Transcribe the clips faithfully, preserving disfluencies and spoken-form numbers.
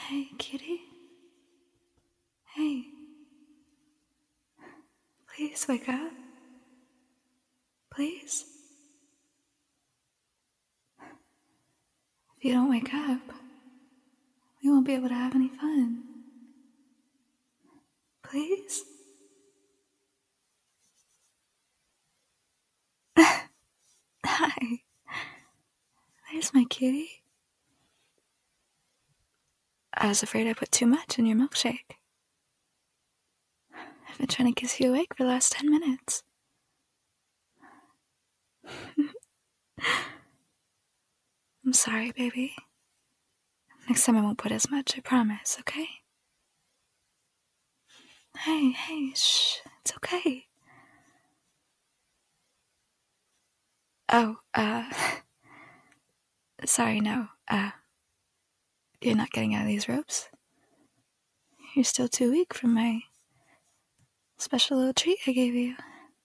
Hey, kitty. Hey. Please wake up. Please. If you don't wake up, we won't be able to have any fun. Please? Hi. There's my kitty. I was afraid I put too much in your milkshake. I've been trying to kiss you awake for the last ten minutes. I'm sorry, baby. Next time I won't put as much, I promise, okay? Hey, hey, shh, it's okay. Oh, uh, sorry, no, uh, you're not getting out of these ropes? You're still too weak from my special little treat I gave you.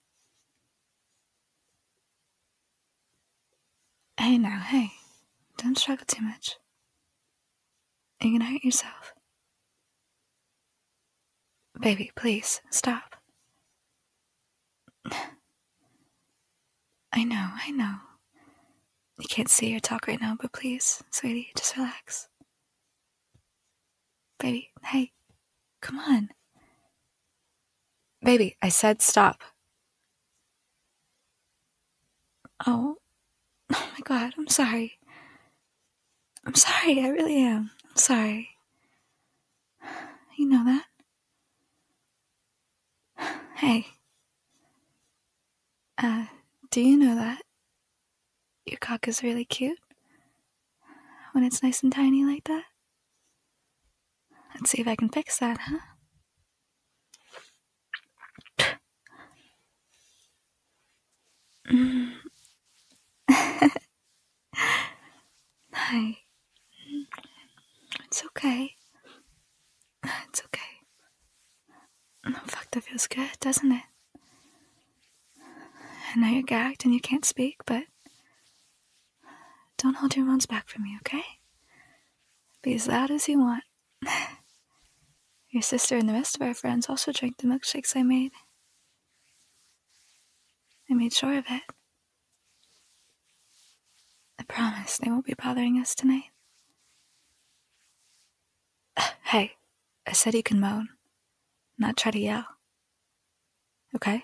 Hey now, hey, don't struggle too much. You're gonna hurt yourself. Baby, please, stop. I know, I know. You can't see or talk right now, but please, sweetie, just relax. Baby, hey, come on. Baby, I said stop. Oh, oh my god, I'm sorry. I'm sorry, I really am. I'm sorry. You know that? Hey. Uh, do you know that your cock is really cute? When it's nice and tiny like that? Let's see if I can fix that, huh? Mm. Hi. It's okay. It's okay. Oh, fuck, that feels good, doesn't it? I know you're gagged and you can't speak, but don't hold your moans back from me, okay? Be as loud as you want. Your sister and the rest of our friends also drank the milkshakes I made. I made sure of it. I promise they won't be bothering us tonight. Hey, I said you can moan, not try to yell. Okay?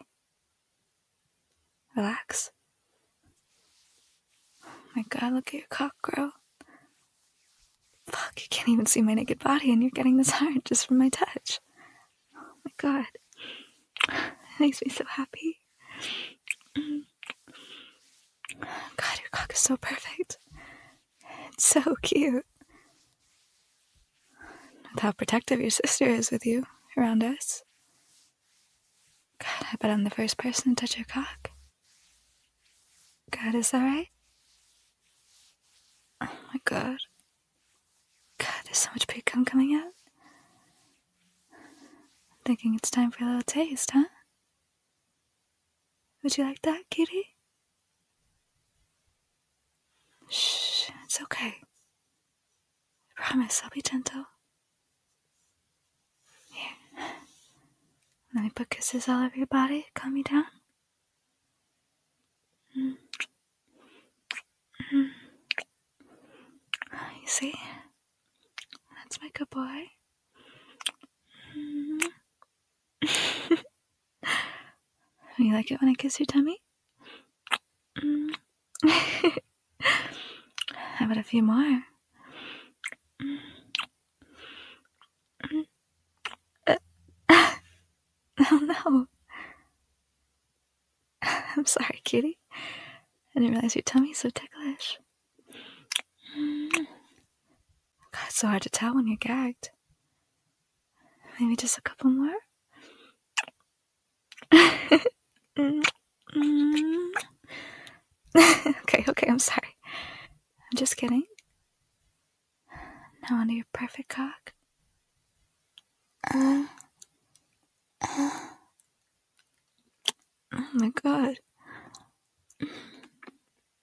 Relax. Oh my god, look at your cock, girl. Fuck, you can't even see my naked body and you're getting this hard just from my touch. Oh my god. It makes me so happy. God, your cock is so perfect. It's so cute. With how protective your sister is with you around us. God, I bet I'm the first person to touch your cock. God, is that right? Oh my god. God, there's so much pre-cum coming out. I'm thinking it's time for a little taste, huh? Would you like that, kitty? Shh, it's okay. I promise I'll be gentle. Here. Let me put kisses all over your body, calm you down. Mm. Mm. You see? That's my good boy. Mm. You like it when I kiss your tummy? Mm. How about a few more? Mm. Mm. Uh. Oh no. I'm sorry, kitty. I didn't realize your tummy's so ticklish. Mm. God, it's so hard to tell when you're gagged. Maybe just a couple more? Mm. Mm. okay, okay, I'm sorry. I'm just kidding. Now onto your perfect cock. Uh, uh, oh my god.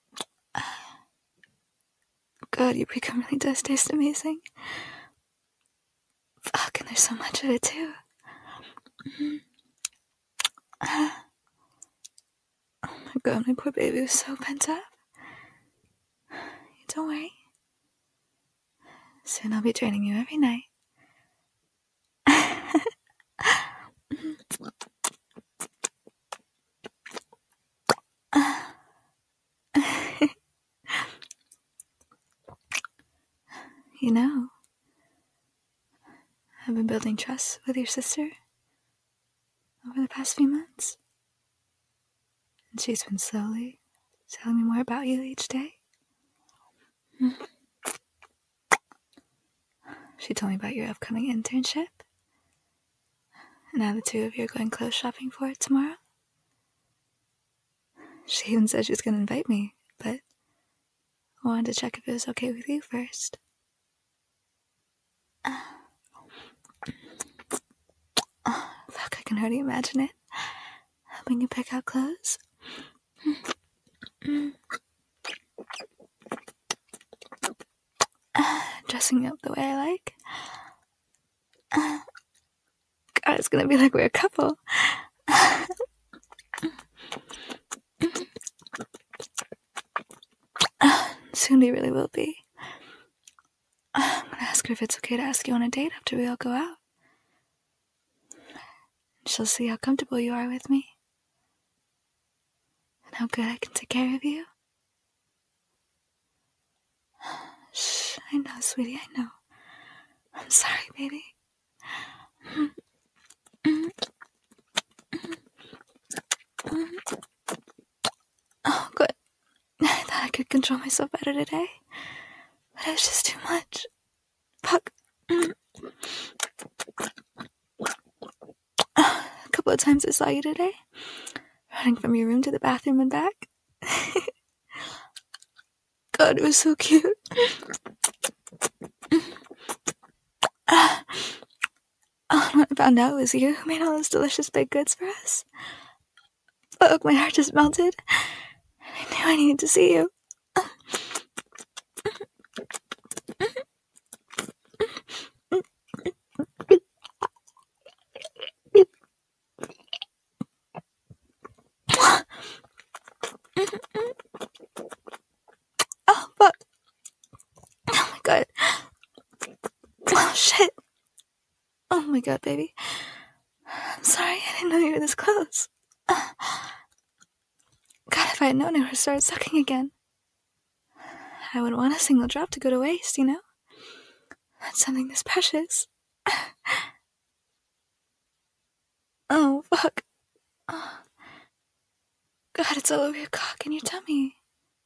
God, your pre-cum really does taste amazing. There's so much of it, too. Mm-hmm. Uh, oh my god, my poor baby was so pent up. Don't worry. Soon I'll be training you every night. You know, I've been building trust with your sister over the past few months. And she's been slowly telling me more about you each day. She told me about your upcoming internship. And now the two of you are going clothes shopping for it tomorrow. She even said she was going to invite me, but I wanted to check if it was okay with you first. Oh, fuck, I can already imagine it. Helping you pick out clothes. Dressing up the way I like. God, it's gonna be like we're a couple. Soon we really will be. I'm gonna ask her if it's okay to ask you on a date after we all go out. She'll see how comfortable you are with me. And how good I can take care of you. Shh, I know, sweetie, I know. I'm sorry, baby. Oh, good. I thought I could control myself better today. But it was just too much. Fuck. A couple of times I saw you today. Running from your room to the bathroom and back. God, it was so cute. Oh, when I found out it was you who made all those delicious baked goods for us. Fuck, my heart just melted. I knew I needed to see you. Oh, fuck. Oh my god. Oh, shit. Oh my god, baby. I'm sorry, I didn't know you were this close. God, if I had known I would have started sucking again. I wouldn't want a single drop to go to waste, you know? That's something this precious. Oh, fuck. Oh. God, it's all over your cock and your tummy.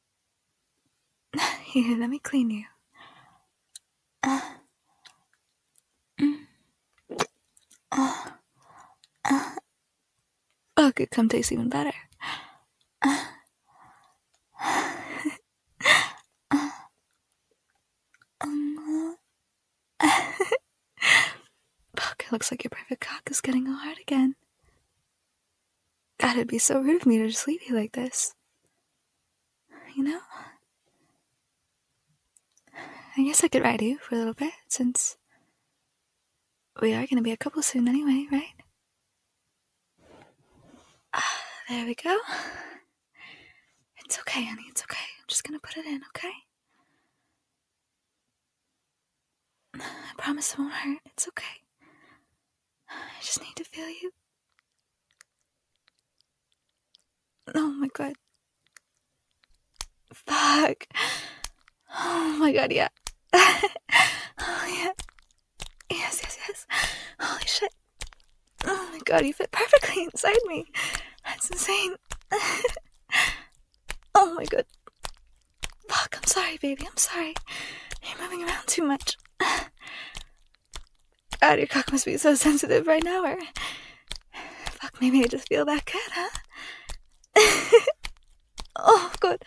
Here, let me clean you. Uh. Mm. Uh. Uh. Oh, good, come taste even better. Uh. Uh. Um. Fuck, it looks like your perfect cock is getting all hard again. God, it'd be so rude of me to just leave you like this. You know? I guess I could ride you for a little bit, since we are gonna be a couple soon anyway, right? Ah, there we go. It's okay, honey, it's okay. I'm just gonna put it in, okay? I promise it won't hurt. It's okay. I just need to feel you. Oh my god. Fuck. Oh my god, yeah. Oh yeah. Yes, yes, yes. Holy shit. Oh my god, you fit perfectly inside me. That's insane. Oh my god. Fuck, I'm sorry, baby. I'm sorry. You're moving around too much. God, your cock must be so sensitive right now, or... Fuck, maybe I just feel that good, huh? Oh, God.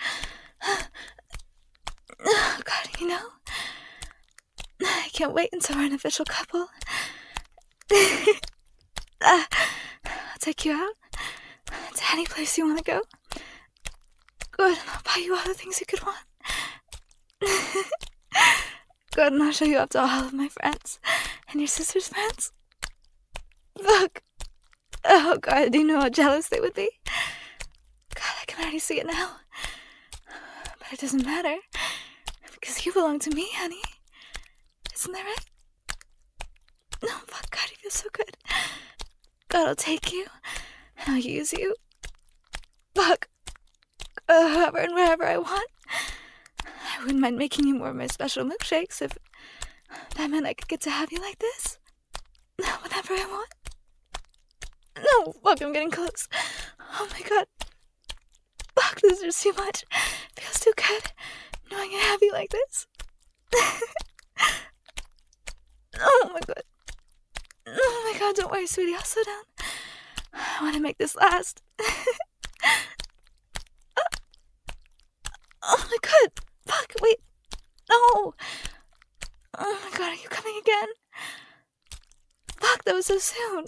Oh, God, you know, I can't wait until we're an official couple. uh, I'll take you out to any place you want to go. Good, and I'll buy you all the things you could want. Good, and I'll show you up to all of my friends And your sister's friends? Fuck. Oh god, do you know how jealous they would be? God, I can already see it now. But it doesn't matter. Because you belong to me, honey. Isn't that right? No, fuck, God, you feel so good. God, I'll take you. And I'll use you. Fuck. Uh, however and wherever I want. I wouldn't mind making you more of my special milkshakes if that meant I could get to have you like this. Whenever I want. No, fuck, I'm getting close. Oh my god. Fuck, this is just too much. Feels too good. Knowing I have you like this. Oh my god. Oh my god, don't worry, sweetie, I'll slow down. I want to make this last. Oh my god. Fuck, wait. No. Oh my god, are you coming again? Fuck, that was so soon.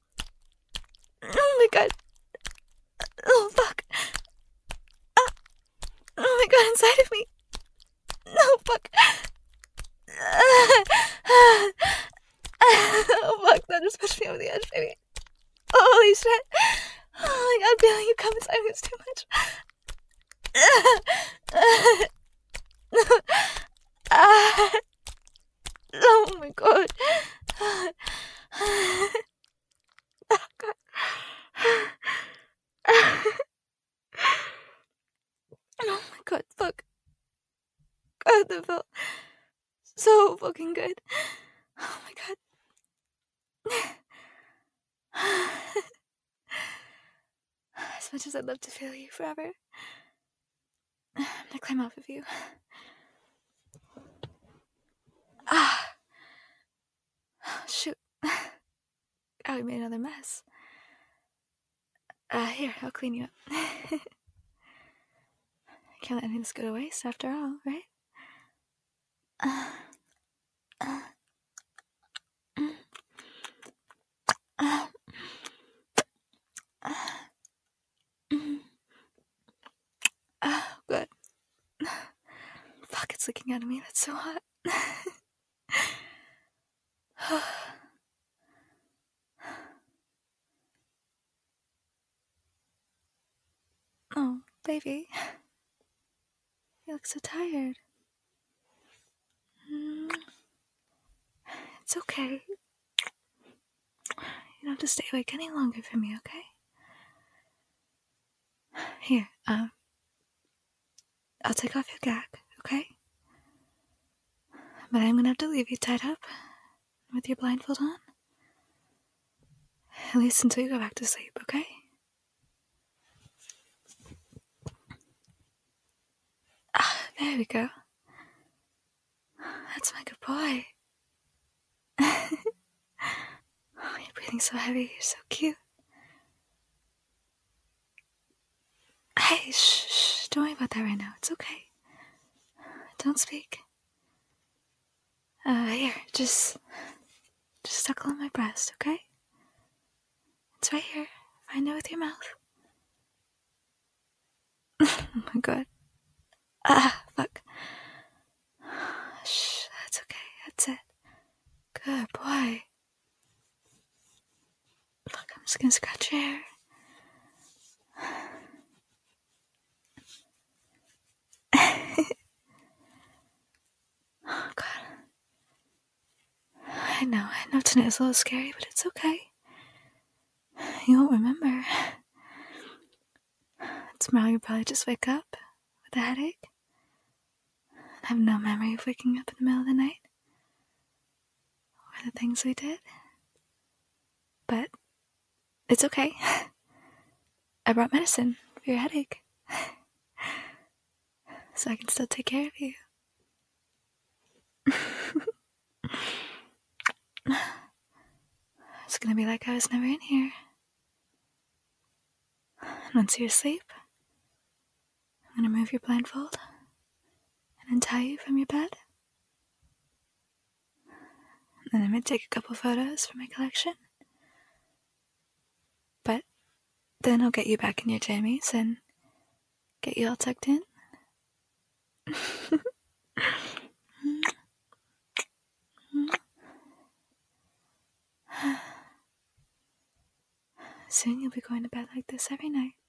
Oh my god. Oh, fuck. Ah. Oh my god, inside of me. No, fuck. Oh, fuck, that just pushed me over the edge, baby. Holy shit. Oh my god, feeling you come inside me is too much. Oh my god. Oh god. Oh my god, fuck. God, that felt so fucking good. Oh my god. As much as I'd love to feel you forever, I'm gonna climb off of you. Ah. Shoot. Oh, we made another mess. Uh, here, I'll clean you up. Can't let anything go to waste after all, right? Uh, uh, mm, uh, uh, mm, oh, good. Fuck, it's leaking out of me. That's so hot. Oh, baby. You look so tired. Mm, it's okay. You don't have to stay awake any longer for me, okay? Here, um, I'll take off your gag, okay? But I'm gonna have to leave you tied up with your blindfold on. At least until you go back to sleep, okay? Ah, there we go. That's my good boy. Oh, you're breathing so heavy. You're so cute. Hey, shh, shh. Don't worry about that right now. It's okay. Don't speak. Uh, here, just, just suckle on my breast, okay? It's right here. Find it with your mouth. Oh my god. Ah, fuck. Shh, that's okay. That's it. Good boy. Fuck, I'm just gonna scratch your hair. Oh god. I know, I know tonight's a little scary, but it's okay. You won't remember. Tomorrow you'll probably just wake up with a headache. I have no memory of waking up in the middle of the night. Or the things we did. But it's okay. I brought medicine for your headache. So I can still take care of you. It's gonna be like I was never in here. And once you're asleep, I'm gonna remove your blindfold and untie you from your bed. And then I'm gonna take a couple photos for my collection. But then I'll get you back in your jammies and get you all tucked in. Soon you'll be going to bed like this every night.